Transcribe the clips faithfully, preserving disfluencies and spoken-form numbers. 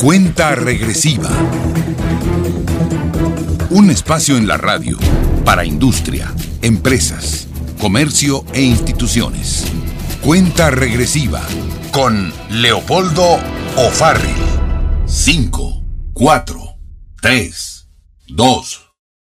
Cuenta regresiva. Un espacio en la radio para industria, empresas, comercio e instituciones. Cuenta regresiva con Leopoldo O'Farrill. Cinco, cuatro, tres, dos,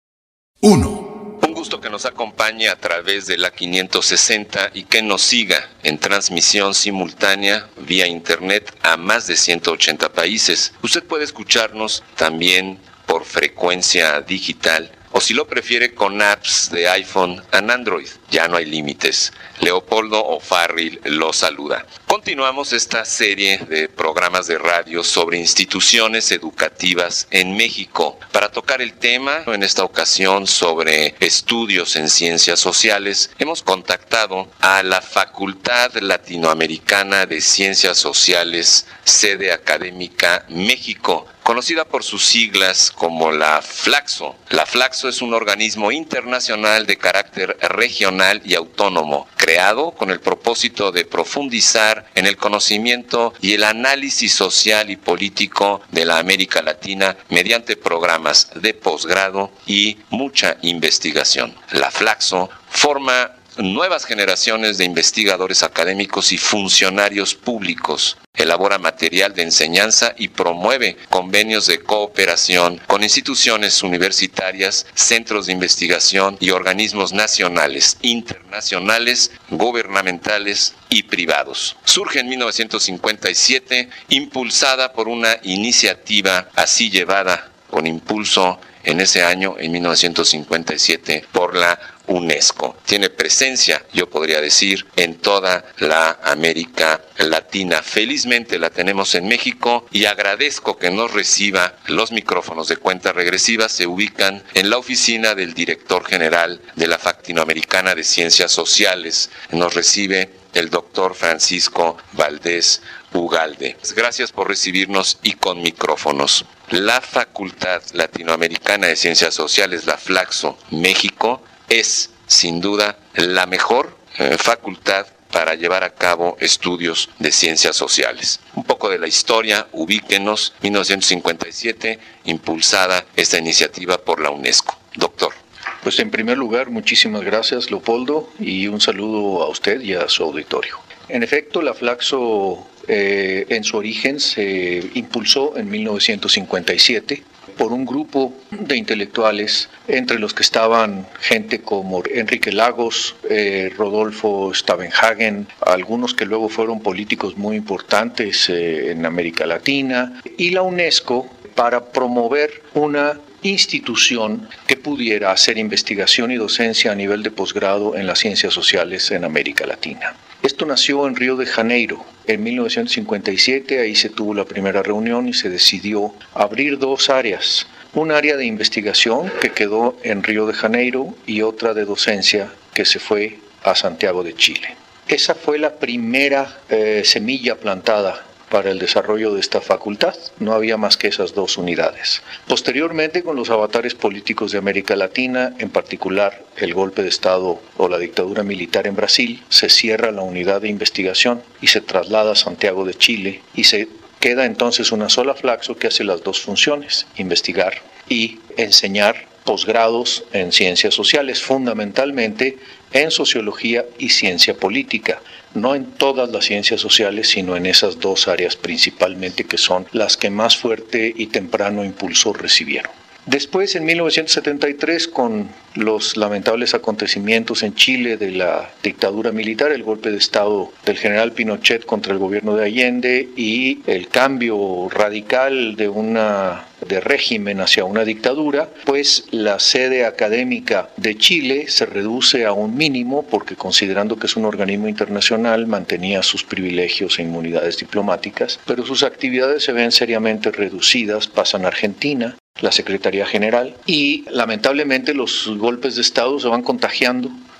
uno. Un gusto que nos acompañe a través de la quinientos sesenta y que nos siga en transmisión simultánea vía internet a más de ciento ochenta países. Usted puede escucharnos también por frecuencia digital o, si lo prefiere, con apps de iPhone and Android. Ya no hay límites. Leopoldo O'Farrill lo saluda. Continuamos esta serie de programas de radio sobre instituciones educativas en México para tocar el tema, en esta ocasión, sobre estudios en ciencias sociales. Hemos contactado a la Facultad Latinoamericana de Ciencias Sociales, sede académica México, conocida por sus siglas como la FLACSO. La FLACSO es un organismo internacional de carácter regional y autónomo, creado con el propósito de profundizar en el conocimiento y el análisis social y político de la América Latina mediante programas de posgrado y mucha investigación. La FLACSO forma nuevas generaciones de investigadores académicos y funcionarios públicos. Elabora material de enseñanza y promueve convenios de cooperación con instituciones universitarias, centros de investigación y organismos nacionales, internacionales, gubernamentales y privados. Surge en mil novecientos cincuenta y siete, impulsada por una iniciativa así llevada con impulso en ese año, en mil novecientos cincuenta y siete, por la UNESCO. Tiene presencia, yo podría decir, en toda la América Latina. Felizmente la tenemos en México y agradezco que nos reciba. Los micrófonos de Cuenta Regresiva se ubican en la oficina del director general de la Latinoamericana de Ciencias Sociales. Nos recibe el doctor Francisco Valdés Ugalde. Gracias por recibirnos y con micrófonos. La Facultad Latinoamericana de Ciencias Sociales, la FLACSO México, es sin duda la mejor eh, facultad para llevar a cabo estudios de ciencias sociales. Un poco de la historia, ubíquenos, mil novecientos cincuenta y siete, impulsada esta iniciativa por la UNESCO. Doctor. Pues en primer lugar, muchísimas gracias, Leopoldo, y un saludo a usted y a su auditorio. En efecto, la FLACSO eh, en su origen se impulsó en mil novecientos cincuenta y siete por un grupo de intelectuales, entre los que estaban gente como Enrique Lagos, eh, Rodolfo Stavenhagen, algunos que luego fueron políticos muy importantes eh, en América Latina, y la UNESCO, para promover una institución que pudiera hacer investigación y docencia a nivel de posgrado en las ciencias sociales en América Latina. Esto nació en Río de Janeiro en mil novecientos cincuenta y siete, ahí se tuvo la primera reunión y se decidió abrir dos áreas, un área de investigación que quedó en Río de Janeiro y otra de docencia que se fue a Santiago de Chile. Esa fue la primera eh, semilla plantada para el desarrollo de esta facultad. No había más que esas dos unidades. Posteriormente, con los avatares políticos de América Latina, en particular el golpe de Estado o la dictadura militar en Brasil, se cierra la unidad de investigación y se traslada a Santiago de Chile y se queda entonces una sola FLACSO que hace las dos funciones, investigar y enseñar posgrados en ciencias sociales, fundamentalmente en sociología y ciencia política, no en todas las ciencias sociales, sino en esas dos áreas principalmente, que son las que más fuerte y temprano impulso recibieron. Después, en mil novecientos setenta y tres, con los lamentables acontecimientos en Chile de la dictadura militar, el golpe de Estado del general Pinochet contra el gobierno de Allende y el cambio radical de una de régimen hacia una dictadura, pues la sede académica de Chile se reduce a un mínimo porque, considerando que es un organismo internacional, mantenía sus privilegios e inmunidades diplomáticas, pero sus actividades se ven seriamente reducidas, pasan a Argentina, la Secretaría General, y lamentablemente los golpes de Estado se van contagiando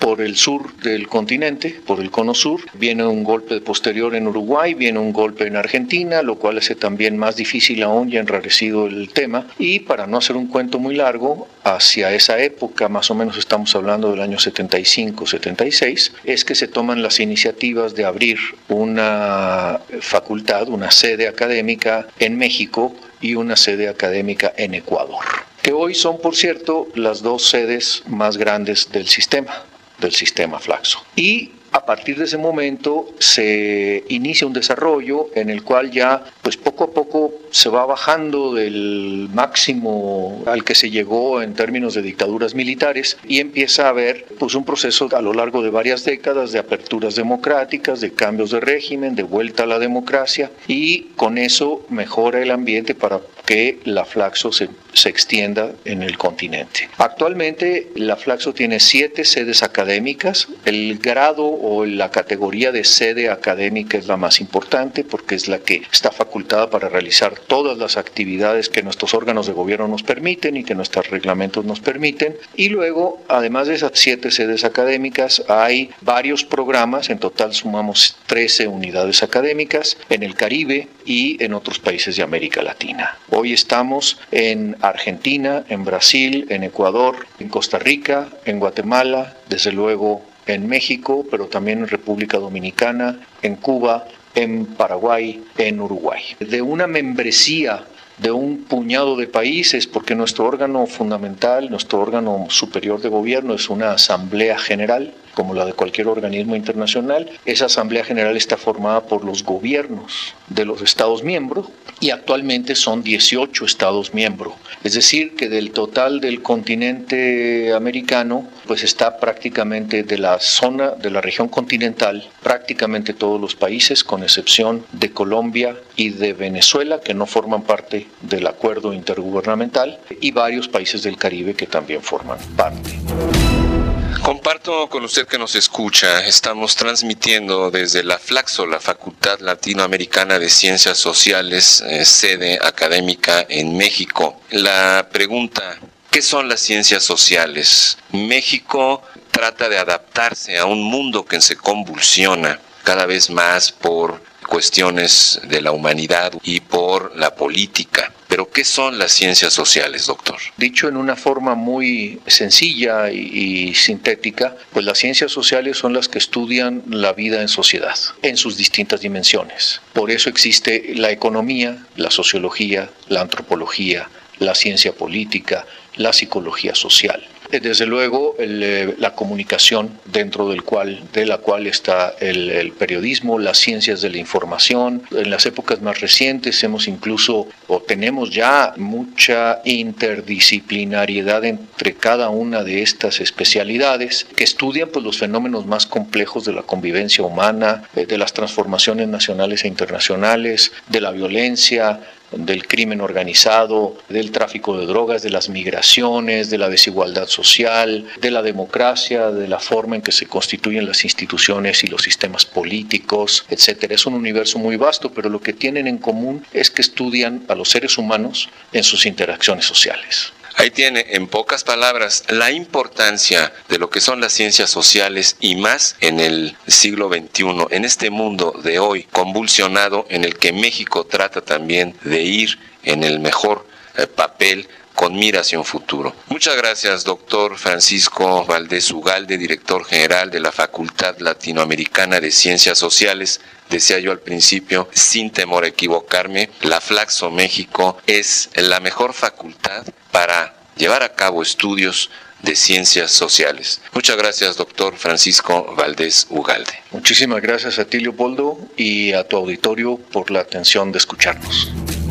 por el sur del continente, por el cono sur. Viene un golpe posterior en Uruguay, viene un golpe en Argentina, lo cual hace también más difícil aún y enrarecido el tema. Y para no hacer un cuento muy largo, hacia esa época, más o menos estamos hablando del año setenta y cinco, setenta y seis, es que se toman las iniciativas de abrir una facultad, una sede académica en México y una sede académica en Ecuador, que hoy son, por cierto, las dos sedes más grandes del sistema, del sistema Flaxo. Y a partir de ese momento se inicia un desarrollo en el cual ya, pues poco a poco se va bajando del máximo al que se llegó en términos de dictaduras militares y empieza a haber pues un proceso a lo largo de varias décadas de aperturas democráticas, de cambios de régimen, de vuelta a la democracia, y con eso mejora el ambiente para que la Flaxo se, se extienda en el continente. Actualmente la Flaxo tiene siete sedes académicas. El grado o la categoría de sede académica es la más importante porque es la que está facultada para realizar todas las actividades que nuestros órganos de gobierno nos permiten y que nuestros reglamentos nos permiten. Y luego, además de esas siete sedes académicas, hay varios programas. En total sumamos trece unidades académicas en el Caribe y en otros países de América Latina. Hoy estamos en Argentina, en Brasil, en Ecuador, en Costa Rica, en Guatemala, desde luego en México, pero también en República Dominicana, en Cuba, en Paraguay, en Uruguay. De una membresía de un puñado de países, porque nuestro órgano fundamental, nuestro órgano superior de gobierno es una asamblea general, como la de cualquier organismo internacional. Esa asamblea general está formada por los gobiernos de los estados miembros y actualmente son dieciocho estados miembros. Es decir, que del total del continente americano, pues está prácticamente de la zona, de la región continental, prácticamente todos los países, con excepción de Colombia y de Venezuela, que no forman parte del acuerdo intergubernamental, y varios países del Caribe que también forman parte. Comparto con usted que nos escucha, estamos transmitiendo desde la Flaxo, la Facultad Latinoamericana de Ciencias Sociales, eh, sede académica en México. La pregunta, ¿qué son las ciencias sociales? México trata de adaptarse a un mundo que se convulsiona cada vez más por cuestiones de la humanidad y por la política. Pero ¿qué son las ciencias sociales, doctor? Dicho en una forma muy sencilla y, y sintética, pues las ciencias sociales son las que estudian la vida en sociedad, en sus distintas dimensiones. Por eso existe la economía, la sociología, la antropología, la ciencia política, la psicología social. Desde luego el, la comunicación, dentro del cual, de la cual está el, el periodismo, las ciencias de la información. En las épocas más recientes hemos incluso, o tenemos ya mucha interdisciplinariedad entre cada una de estas especialidades que estudian pues, los fenómenos más complejos de la convivencia humana, de las transformaciones nacionales e internacionales, de la violencia, del crimen organizado, del tráfico de drogas, de las migraciones, de la desigualdad social, de la democracia, de la forma en que se constituyen las instituciones y los sistemas políticos, etcétera. Es un universo muy vasto, pero lo que tienen en común es que estudian a los seres humanos en sus interacciones sociales. Ahí tiene, en pocas palabras, la importancia de lo que son las ciencias sociales y más en el siglo veintiuno, en este mundo de hoy convulsionado en el que México trata también de ir en el mejor eh, papel con mira hacia un futuro. Muchas gracias, doctor Francisco Valdés Ugalde, director general de la Facultad Latinoamericana de Ciencias Sociales. Decía yo al principio, sin temor a equivocarme, la Flaxo México es la mejor facultad para llevar a cabo estudios de ciencias sociales. Muchas gracias, doctor Francisco Valdés Ugalde. Muchísimas gracias a ti, Leopoldo, y a tu auditorio por la atención de escucharnos.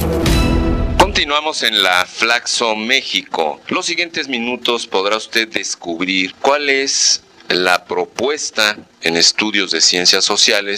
Continuamos en la Flaxo México. Los siguientes minutos podrá usted descubrir cuál es la propuesta en estudios de ciencias sociales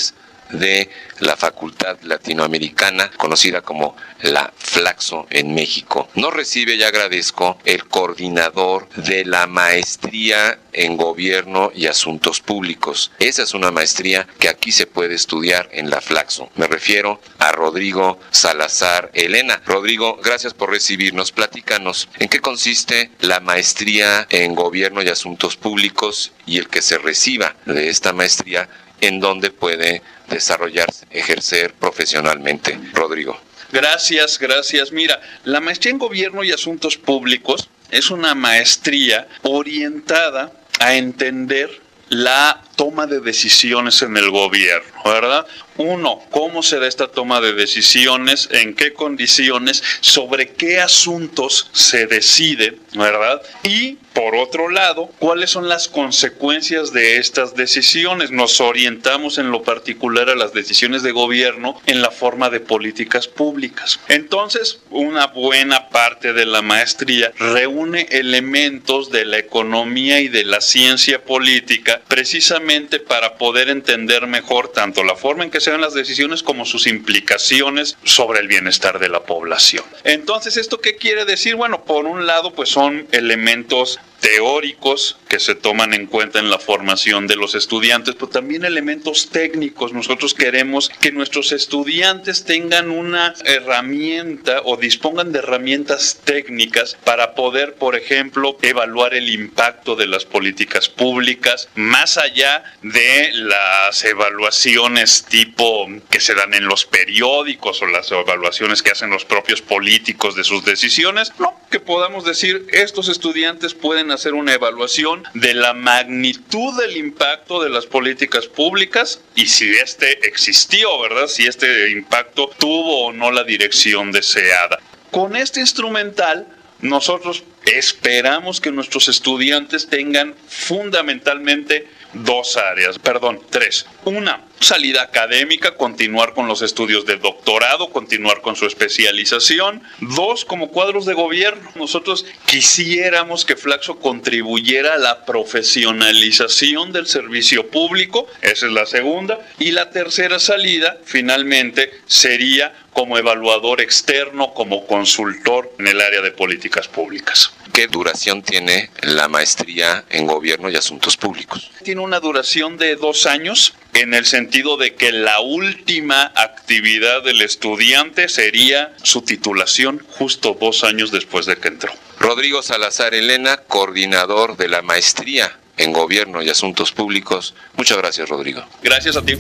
de la Facultad Latinoamericana, conocida como la Flaxo en México. Nos recibe y agradezco el coordinador de la maestría en Gobierno y Asuntos Públicos. Esa es una maestría que aquí se puede estudiar en la Flaxo. Me refiero a Rodrigo Salazar Elena. Rodrigo, gracias por recibirnos. Platícanos, ¿en qué consiste la maestría en Gobierno y Asuntos Públicos y el que se reciba de esta maestría, en dónde puede desarrollarse, ejercer profesionalmente? Rodrigo. Gracias, gracias. Mira, la maestría en Gobierno y Asuntos Públicos es una maestría orientada a entender la toma de decisiones en el gobierno, ¿verdad? Uno, ¿cómo se da esta toma de decisiones? ¿En qué condiciones? ¿Sobre qué asuntos se decide, ¿verdad? Y, por otro lado, ¿cuáles son las consecuencias de estas decisiones? Nos orientamos en lo particular a las decisiones de gobierno en la forma de políticas públicas. Entonces, una buena parte de la maestría reúne elementos de la economía y de la ciencia política, precisamente para poder entender mejor tanto la forma en que se dan las decisiones como sus implicaciones sobre el bienestar de la población. Entonces, ¿esto qué quiere decir? Bueno, por un lado, pues son elementos teóricos que se toman en cuenta en la formación de los estudiantes, pero también elementos técnicos. Nosotros queremos que nuestros estudiantes tengan una herramienta o dispongan de herramientas técnicas para poder, por ejemplo, evaluar el impacto de las políticas públicas, más allá de las evaluaciones tipo que se dan en los periódicos o las evaluaciones que hacen los propios políticos de sus decisiones. No, que podamos decir, estos estudiantes pueden hacer una evaluación de la magnitud del impacto de las políticas públicas y si este existió, ¿verdad? Si este impacto tuvo o no la dirección deseada. Con este instrumental, nosotros esperamos que nuestros estudiantes tengan fundamentalmente dos áreas, perdón, tres. Una, salida académica, continuar con los estudios de doctorado, continuar con su especialización. Dos, como cuadros de gobierno. Nosotros quisiéramos que Flaxo contribuyera a la profesionalización del servicio público. Esa es la segunda. Y la tercera salida, finalmente, sería como evaluador externo, como consultor en el área de políticas públicas. ¿Qué duración tiene la maestría en Gobierno y Asuntos Públicos? Tiene una duración de dos años, en el sentido de que la última actividad del estudiante sería su titulación justo dos años después de que entró. Rodrigo Salazar Elena, coordinador de la maestría en Gobierno y Asuntos Públicos. Muchas gracias, Rodrigo. Gracias a ti.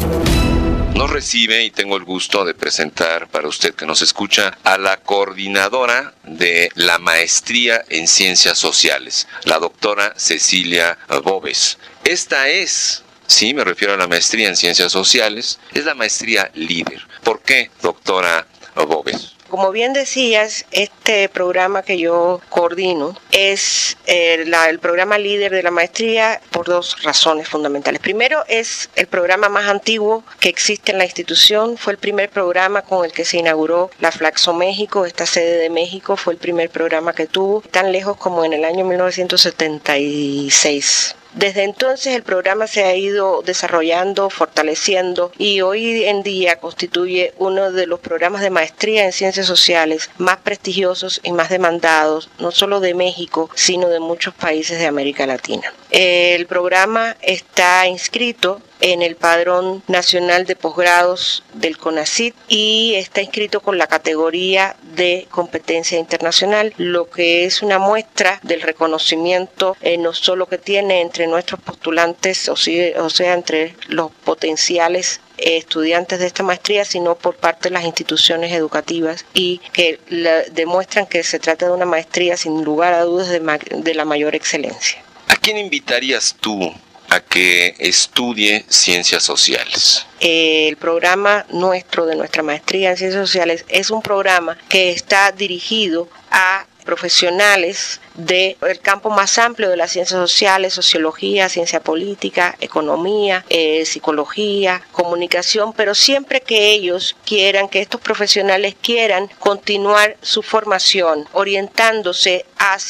Nos recibe y tengo el gusto de presentar para usted que nos escucha a la coordinadora de la maestría en Ciencias Sociales, la doctora Cecilia Bóvez. Esta es, sí, me refiero a la maestría en Ciencias Sociales, es la maestría líder. ¿Por qué, doctora Bóvez? Como bien decías, este programa que yo coordino es el, la, el programa líder de la maestría por dos razones fundamentales. Primero, es el programa más antiguo que existe en la institución. Fue el primer programa con el que se inauguró la Flaxo México. Esta sede de México fue el primer programa que tuvo, tan lejos como en el año mil novecientos setenta y seis. Desde entonces el programa se ha ido desarrollando, fortaleciendo y hoy en día constituye uno de los programas de maestría en ciencias sociales más prestigiosos y más demandados, no solo de México, sino de muchos países de América Latina. El programa está inscrito en el Padrón Nacional de Posgrados del CONACYT y está inscrito con la categoría de competencia internacional, lo que es una muestra del reconocimiento eh, no solo que tiene entre nuestros postulantes, o sea, o sea entre los potenciales estudiantes de esta maestría, sino por parte de las instituciones educativas y que la, demuestran que se trata de una maestría sin lugar a dudas de, ma- de la mayor excelencia. ¿A quién invitarías tú a que estudie Ciencias Sociales? El programa nuestro de nuestra maestría en Ciencias Sociales es un programa que está dirigido a profesionales del campo más amplio de las ciencias sociales, sociología, ciencia política, economía, eh, psicología, comunicación, pero siempre que ellos quieran, que estos profesionales quieran continuar su formación orientándose hacia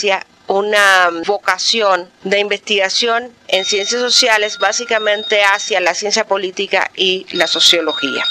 una vocación de investigación en ciencias sociales, básicamente hacia la ciencia política y la sociología.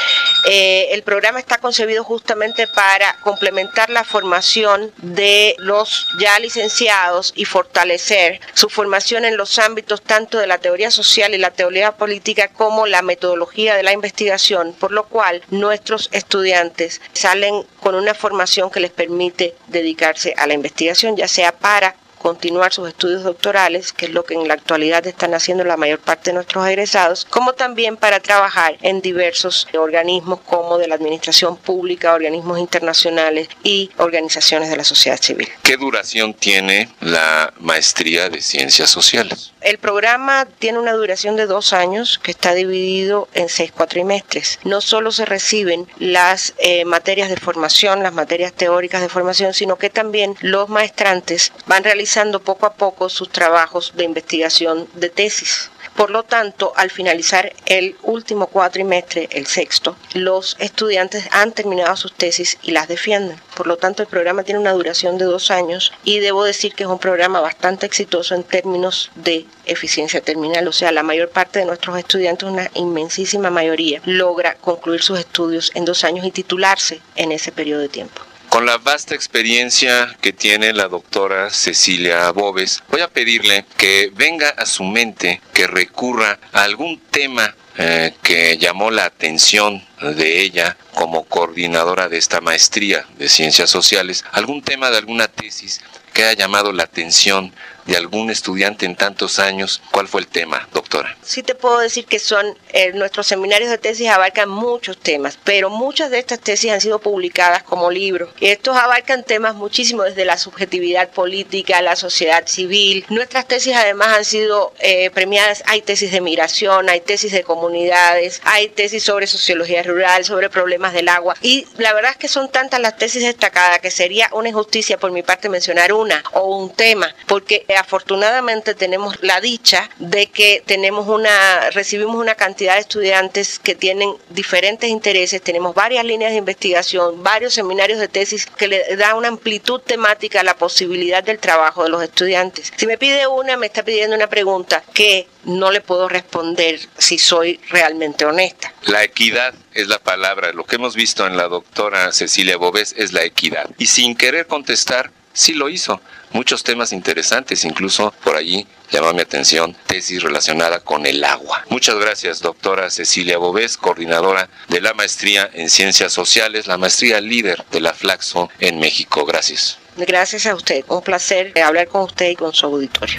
Eh, el programa está concebido justamente para complementar la formación de los ya licenciados y fortalecer su formación en los ámbitos tanto de la teoría social y la teoría política como la metodología de la investigación, por lo cual nuestros estudiantes salen con una formación que les permite dedicarse a la investigación, ya sea para continuar sus estudios doctorales, que es lo que en la actualidad están haciendo la mayor parte de nuestros egresados, como también para trabajar en diversos organismos como de la administración pública, organismos internacionales y organizaciones de la sociedad civil. ¿Qué duración tiene la maestría de Ciencias Sociales? El programa tiene una duración de dos años que está dividido en seis cuatrimestres. No solo se reciben las eh, materias de formación, las materias teóricas de formación, sino que también los maestrantes van realizando poco a poco sus trabajos de investigación de tesis. Por lo tanto, al finalizar el último cuatrimestre, el sexto, los estudiantes han terminado sus tesis y las defienden. Por lo tanto, el programa tiene una duración de dos años y debo decir que es un programa bastante exitoso en términos de eficiencia terminal. O sea, la mayor parte de nuestros estudiantes, una inmensísima mayoría, logra concluir sus estudios en dos años y titularse en ese periodo de tiempo. Con la vasta experiencia que tiene la doctora Cecilia Boves, voy a pedirle que venga a su mente, que recurra a algún tema eh, que llamó la atención de ella como coordinadora de esta maestría de Ciencias Sociales, algún tema de alguna tesis que haya llamado la atención de algún estudiante en tantos años. ¿Cuál fue el tema, doctora? Sí te puedo decir que son eh, nuestros seminarios de tesis abarcan muchos temas, pero muchas de estas tesis han sido publicadas como libros. Estos abarcan temas muchísimo desde la subjetividad política, la sociedad civil. Nuestras tesis además han sido eh, premiadas. Hay tesis de migración, hay tesis de comunidades, hay tesis sobre sociología rural, sobre problemas del agua. Y la verdad es que son tantas las tesis destacadas que sería una injusticia por mi parte mencionar una o un tema, porque afortunadamente tenemos la dicha de que tenemos una, recibimos una cantidad de estudiantes que tienen diferentes intereses, tenemos varias líneas de investigación, varios seminarios de tesis que le da una amplitud temática a la posibilidad del trabajo de los estudiantes. Si me pide una, me está pidiendo una pregunta que no le puedo responder si soy realmente honesta. La equidad es la palabra. Lo que hemos visto en la doctora Cecilia Boves es la equidad. Y sin querer contestar, sí lo hizo. Muchos temas interesantes, incluso por allí llamó mi atención tesis relacionada con el agua. Muchas gracias, doctora Cecilia Boves, coordinadora de la maestría en Ciencias Sociales, la maestría líder de la Flaxo en México. Gracias. Gracias a usted. Un placer hablar con usted y con su auditorio.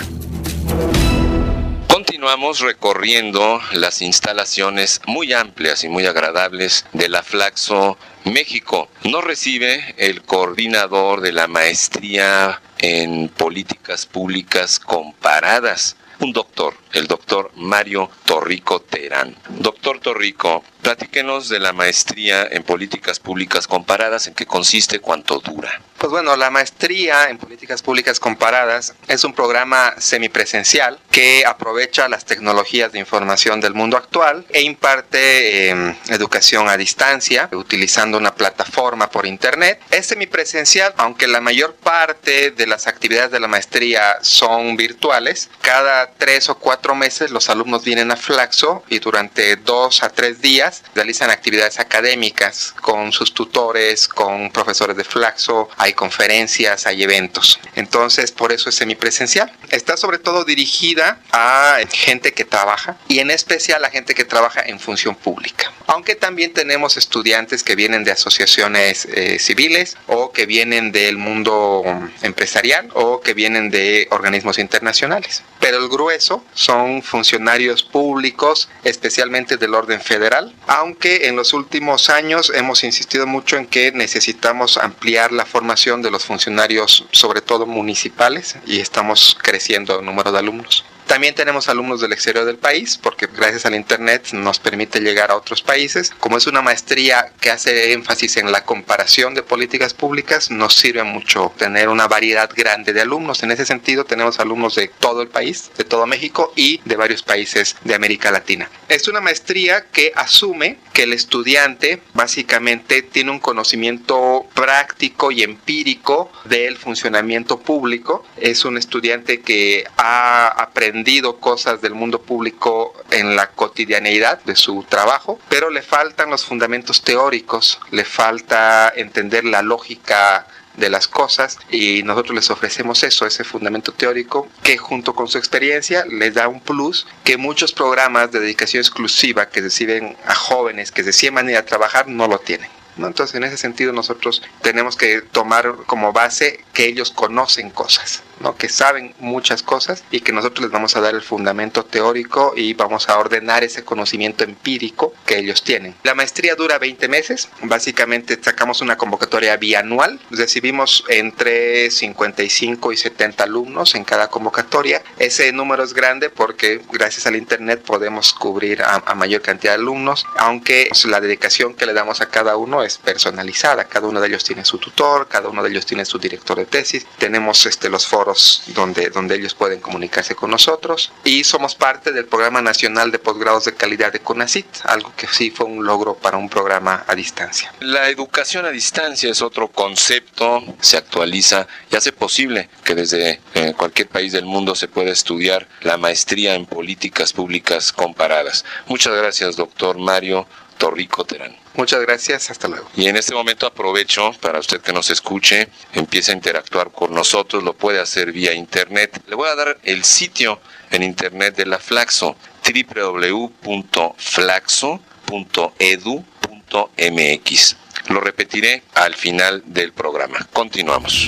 Continuamos recorriendo las instalaciones muy amplias y muy agradables de la Flaxo México. Nos recibe el coordinador de la maestría en políticas públicas comparadas, un doctor, el doctor Mario Torrico Terán. Doctor Torrico, platíquenos de la maestría en políticas públicas comparadas, en qué consiste, cuánto dura. Pues bueno, la maestría en políticas públicas comparadas es un programa semipresencial que aprovecha las tecnologías de información del mundo actual e imparte eh, educación a distancia utilizando una plataforma por internet. Es semipresencial, aunque la mayor parte de las actividades de la maestría son virtuales. Cada tres o cuatro meses los alumnos vienen a Flaxo y durante dos a tres días realizan actividades académicas con sus tutores, con profesores de Flaxo. Hay conferencias, hay eventos. Entonces, por eso es semipresencial. Está sobre todo dirigida a gente que trabaja y en especial a gente que trabaja en función pública. Aunque también tenemos estudiantes que vienen de asociaciones eh, civiles o que vienen del mundo empresarial o que vienen de organismos internacionales. Pero el grueso son funcionarios públicos, especialmente del orden federal, aunque en los últimos años hemos insistido mucho en que necesitamos ampliar la formación de los funcionarios, sobre todo municipales, y estamos creciendo el número de alumnos. También tenemos alumnos del exterior del país, porque gracias al internet nos permite llegar a otros países. Como es una maestría que hace énfasis en la comparación de políticas públicas, nos sirve mucho tener una variedad grande de alumnos. En ese sentido, tenemos alumnos de todo el país, de todo México y de varios países de América Latina. Es una maestría que asume que el estudiante básicamente tiene un conocimiento práctico y empírico del funcionamiento público. Es un estudiante que ha aprendido cosas del mundo público en la cotidianeidad de su trabajo, pero le faltan los fundamentos teóricos, le falta entender la lógica de las cosas, y nosotros les ofrecemos eso, ese fundamento teórico que junto con su experiencia les da un plus que muchos programas de dedicación exclusiva que reciben a jóvenes que deciden ir a trabajar no lo tienen, ¿no? Entonces, en ese sentido, nosotros tenemos que tomar como base que ellos conocen cosas, ¿no? Que saben muchas cosas, y que nosotros les vamos a dar el fundamento teórico y vamos a ordenar ese conocimiento empírico que ellos tienen. La maestría dura veinte meses. Básicamente sacamos una convocatoria bianual. Recibimos entre cincuenta y cinco y setenta alumnos en cada convocatoria. Ese número es grande porque gracias al internet podemos cubrir a, a mayor cantidad de alumnos, aunque la dedicación que le damos a cada uno es personalizada. Cada uno de ellos tiene su tutor, cada uno de ellos tiene su director de tesis. Tenemos este, los foros donde, donde ellos pueden comunicarse con nosotros, y somos parte del Programa Nacional de Posgrados de Calidad de CONACYT, algo que sí fue un logro para un programa a distancia. La educación a distancia es otro concepto, se actualiza y hace posible que desde eh, cualquier país del mundo se pueda estudiar la maestría en políticas públicas comparadas. Muchas gracias, doctor Mario Torrico Terán. Muchas gracias, hasta luego. Y en este momento aprovecho para usted que nos escuche, empiece a interactuar con nosotros, lo puede hacer vía internet. Le voy a dar el sitio en internet de la Flaxo, doble u doble u doble u punto flaxo punto edu punto m x. Lo repetiré al final del programa. Continuamos.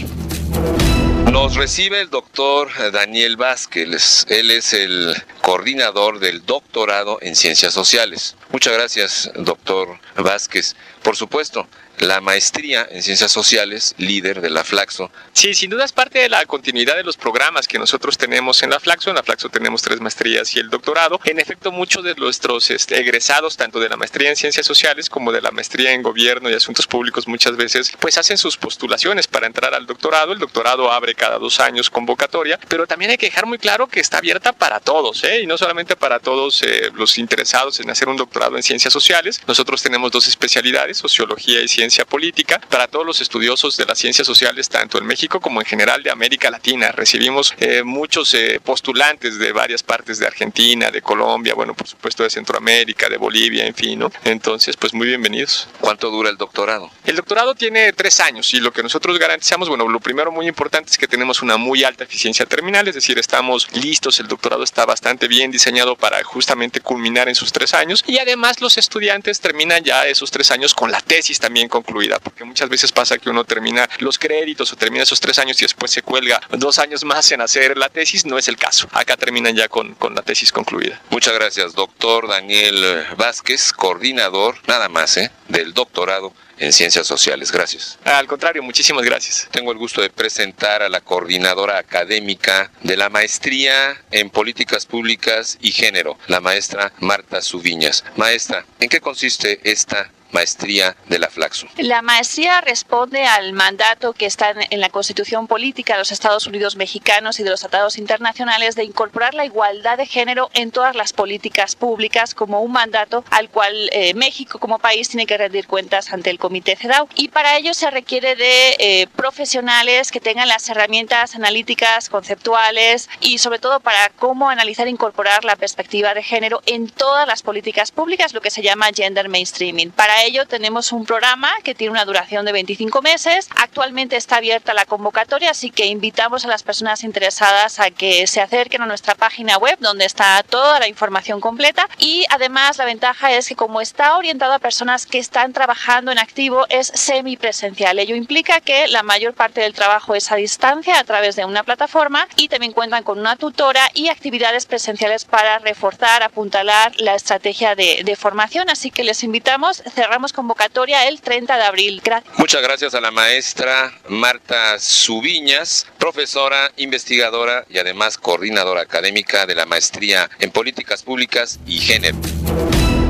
Nos recibe el doctor Daniel Vázquez. Él es el coordinador del doctorado en Ciencias Sociales. Muchas gracias, doctor Vázquez. Por supuesto, la maestría en Ciencias Sociales, líder de la Flaxo. Sí, sin duda es parte de la continuidad de los programas que nosotros tenemos en la Flaxo. En la Flaxo tenemos tres maestrías y el doctorado. En efecto, muchos de nuestros este, egresados, tanto de la maestría en Ciencias Sociales como de la maestría en Gobierno y Asuntos Públicos, muchas veces pues hacen sus postulaciones para entrar al doctorado. El doctorado abre cada dos años convocatoria, pero también hay que dejar muy claro que está abierta para todos, ¿eh? Y no solamente para todos eh, los interesados en hacer un doctorado en Ciencias Sociales. Nosotros tenemos dos especialidades, Sociología y Ciencia Política, para todos los estudiosos de las ciencias sociales, tanto en México como en general de América Latina. Recibimos eh, muchos eh, postulantes de varias partes de Argentina, de Colombia, bueno, por supuesto de Centroamérica, de Bolivia, en fin, ¿no? Entonces, pues muy bienvenidos. ¿Cuánto dura el doctorado? El doctorado tiene tres años y lo que nosotros garantizamos, bueno, lo primero muy importante es que tenemos una muy alta eficiencia terminal, es decir, estamos listos, el doctorado está bastante bien diseñado para justamente culminar en sus tres años, y además los estudiantes terminan ya esos tres años con la tesis también concluida, porque muchas veces pasa que uno termina los créditos o termina esos tres años y después se cuelga dos años más en hacer la tesis. No es el caso, acá terminan ya con, con la tesis concluida. Muchas gracias, doctor Daniel Vázquez, coordinador, nada más, ¿eh? del doctorado en Ciencias Sociales. Gracias. Al contrario, muchísimas gracias. Tengo el gusto de presentar a la coordinadora académica de la Maestría en Políticas Públicas y Género, la maestra Marta Subiñas. Maestra, ¿en qué consiste esta maestría de la Flaxo? La maestría responde al mandato que está en la Constitución Política de los Estados Unidos Mexicanos y de los tratados internacionales de incorporar la igualdad de género en todas las políticas públicas, como un mandato al cual eh, México como país tiene que rendir cuentas ante el Comité CEDAW, y para ello se requiere de eh, profesionales que tengan las herramientas analíticas, conceptuales, y sobre todo para cómo analizar e incorporar la perspectiva de género en todas las políticas públicas, lo que se llama gender mainstreaming. Para ello tenemos un programa que tiene una duración de veinticinco meses. Actualmente está abierta la convocatoria, así que invitamos a las personas interesadas a que se acerquen a nuestra página web, donde está toda la información completa. Y además la ventaja es que, como está orientado a personas que están trabajando en activo, es semipresencial. Ello implica que la mayor parte del trabajo es a distancia a través de una plataforma, y también cuentan con una tutora y actividades presenciales para reforzar, apuntalar la estrategia de, de formación. Así que les invitamos. Cerramos convocatoria el treinta de abril. Gracias. Muchas gracias a la maestra Marta Subiñas, profesora, investigadora y además coordinadora académica de la Maestría en Políticas Públicas y Género.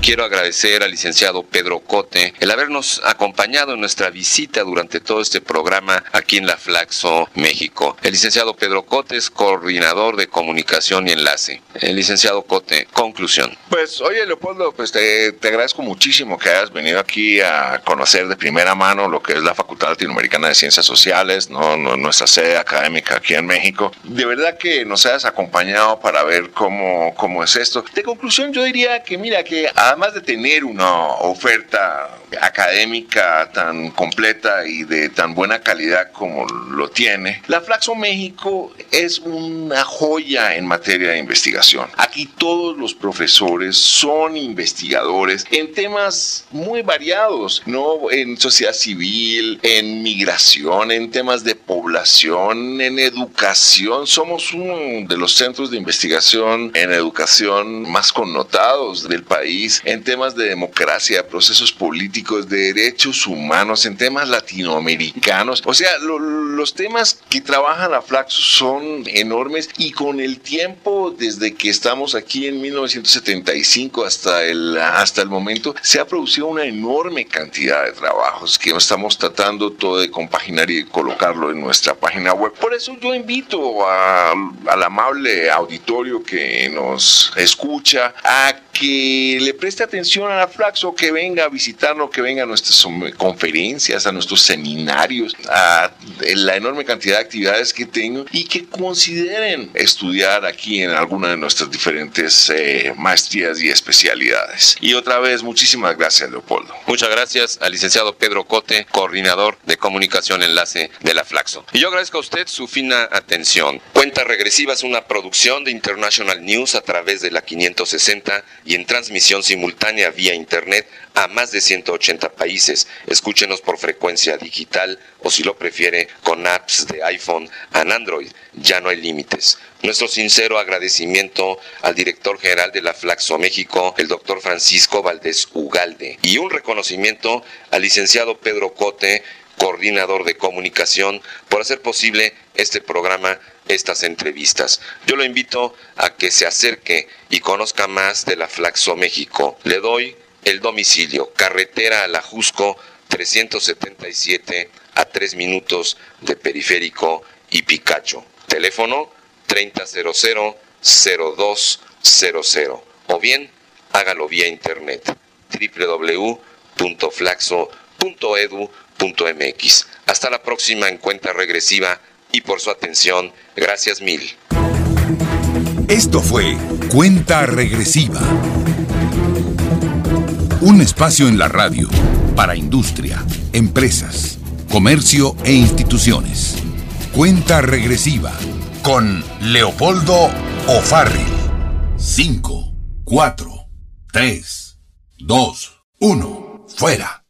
quiero agradecer al licenciado Pedro Cote el habernos acompañado en nuestra visita durante todo este programa aquí en la Flaxo, México. El licenciado Pedro Cote es coordinador de comunicación y enlace. El licenciado Cote, conclusión. Pues, oye, Leopoldo, pues te, te agradezco muchísimo que hayas venido aquí a conocer de primera mano lo que es la Facultad Latinoamericana de Ciencias Sociales, ¿no? Nuestra sede académica aquí en México. De verdad que nos hayas acompañado para ver cómo, cómo es esto. De conclusión, yo diría que, mira, que además de tener una oferta académica tan completa y de tan buena calidad como lo tiene, la Flaxo México es una joya en materia de investigación. Aquí todos los profesores son investigadores en temas muy variados, ¿no? En sociedad civil, en migración, en temas de población, en educación. Somos uno de los centros de investigación en educación más connotados del país, en temas de democracia, procesos políticos, de derechos humanos, en temas latinoamericanos. O sea, lo, los temas que trabaja la Flaxo son enormes, y con el tiempo, desde que estamos aquí en mil novecientos setenta y cinco hasta el, hasta el momento, se ha producido una enorme cantidad de trabajos que estamos tratando todo de compaginar y colocarlo en nuestra página web. Por eso yo invito a, al amable auditorio que nos escucha a que le preste atención a la Flaxo, que venga a visitarnos, que venga a nuestras conferencias, a nuestros seminarios, a la enorme cantidad de actividades que tengo, y que consideren estudiar aquí en alguna de nuestras diferentes eh, maestrías y especialidades. Y otra vez, muchísimas gracias, Leopoldo. Muchas gracias al licenciado Pedro Cote, coordinador de comunicación enlace de la Flaxo. Y yo agradezco a usted su fina atención. Cuenta Regresiva es una producción de International News a través de la quinientos sesenta y en transmisión simultánea vía internet a más de ciento ochenta países. Escúchenos por frecuencia digital o, si lo prefiere, con apps de iPhone en Android. Ya no hay límites. Nuestro sincero agradecimiento al director general de la Flaxo México, el doctor Francisco Valdés Ugalde, y un reconocimiento al licenciado Pedro Cote, coordinador de comunicación, por hacer posible este programa, estas entrevistas. Yo lo invito a que se acerque y conozca más de la Flaxo México. Le doy el domicilio: carretera al Ajusco trescientos setenta y siete, a tres minutos de Periférico y Picacho. Teléfono treinta cero cero, cero dos cero cero, o bien hágalo vía internet doble u doble u doble u punto flaxo punto edu punto m x. Hasta la próxima en Cuenta Regresiva, y por su atención, gracias mil. Esto fue Cuenta Regresiva, un espacio en la radio para industria, empresas, comercio e instituciones. Cuenta Regresiva con Leopoldo O'Farrill. cinco, cuatro, tres, dos, uno, fuera.